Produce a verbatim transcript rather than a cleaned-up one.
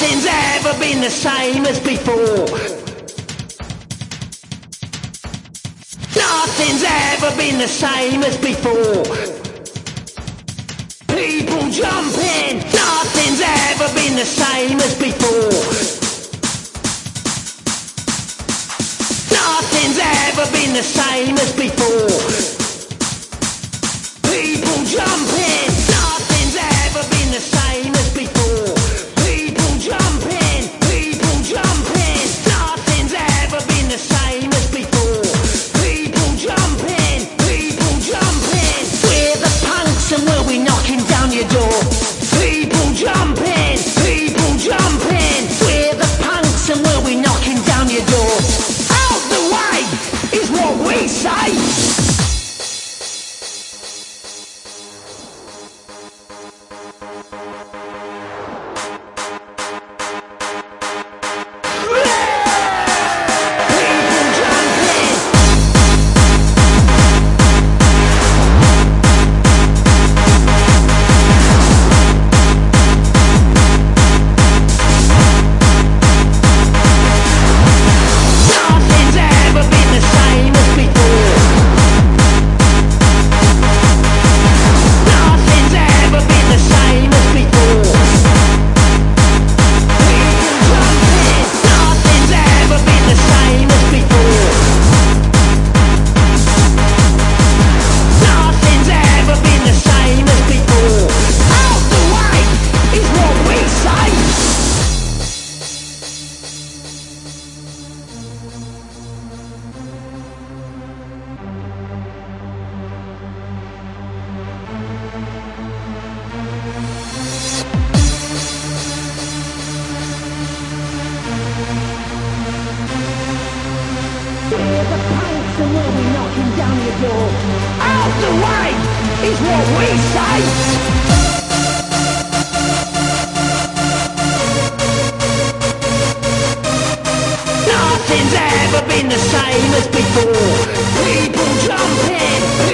Nothing's ever been the same as before. Nothing's ever been the same as before. People jumping. Nothing's ever been the same as before. Nothing's ever been the same as before. People jumping. Nothing's ever been the same as before. People jumping. People jumping. Nothing's ever been the same as before. People jumping. People jumping. We're the punks and we'll be knocking down your door. People jumping. People jumping. We're the punks and we'll be knocking down your door. Out the way is what we say. We're the punks and we'll be knocking down your door. Out the way is what we say. Nothing's ever been the same as before. People jumping.